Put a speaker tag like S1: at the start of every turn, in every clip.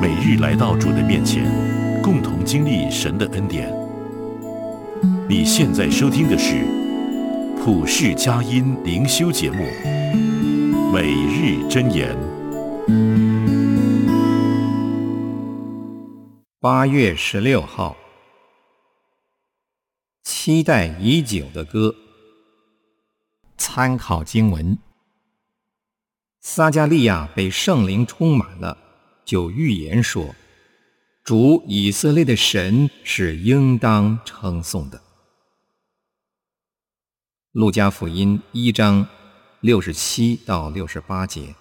S1: 每日来到主的面前，共同经历神的恩典。你现在收听的是普世佳音灵修节目《每日箴言》。
S2: 8月16号，期待已久的歌。参考经文：撒迦利亚被圣灵充满了，就预言说，主以色列的神是应当称颂的。路加福音1章67到68节。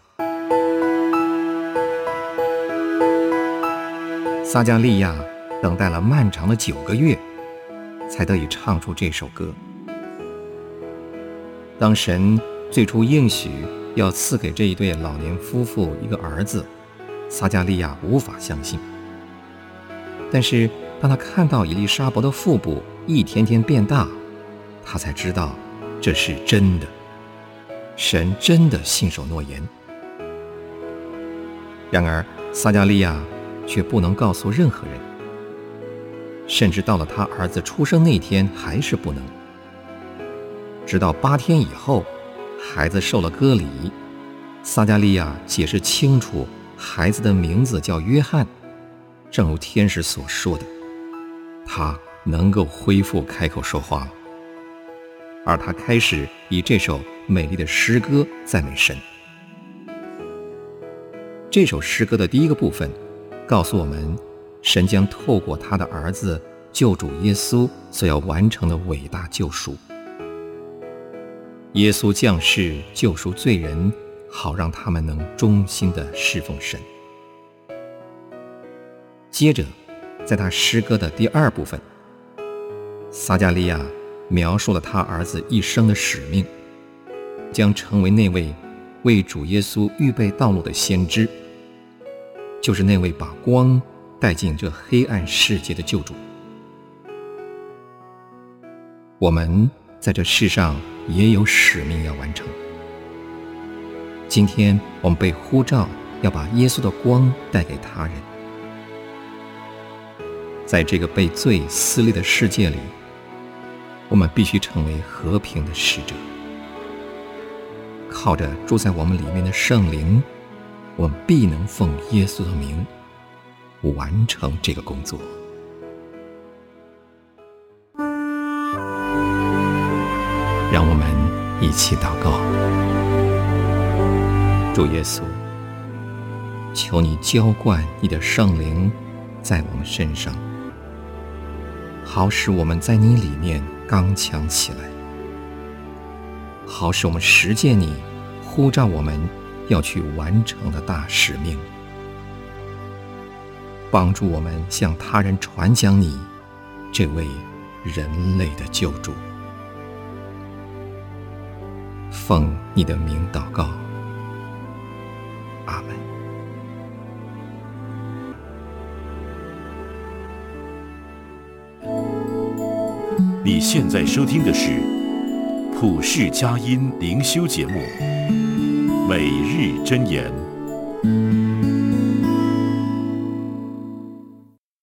S2: 撒迦利亚等待了漫长的9个月，才得以唱出这首歌。当神最初应许要赐给这一对老年夫妇一个儿子，撒迦利亚无法相信。但是当他看到以利沙伯的腹部一天天变大，他才知道这是真的，神真的信守诺言。然而撒迦利亚却不能告诉任何人，甚至到了他儿子出生那天还是不能。直到8天以后，孩子受了割礼，撒迦利亚解释清楚孩子的名字叫约翰，正如天使所说的，他能够恢复开口说话了。而他开始以这首美丽的诗歌赞美神。这首诗歌的第一个部分告诉我们，神将透过他的儿子救主耶稣所要完成的伟大救赎。耶稣降世救赎罪人，好让他们能忠心地侍奉神。接着在他诗歌的第二部分，撒迦利亚描述了他儿子一生的使命，将成为那位为主耶稣预备道路的先知，就是那位把光带进这黑暗世界的救主。我们在这世上也有使命要完成。今天我们被呼召要把耶稣的光带给他人。在这个被罪撕裂的世界里，我们必须成为和平的使者。靠着住在我们里面的圣灵，我们必能奉耶稣的名完成这个工作。让我们一起祷告。主耶稣，求你浇灌你的圣灵在我们身上，好使我们在你里面刚强起来，好使我们实践你呼召我们要去完成的大使命，帮助我们向他人传讲你这位人类的救主。奉你的名祷告，阿们。
S1: 你现在收听的是普世佳音灵修节目《每日箴言》。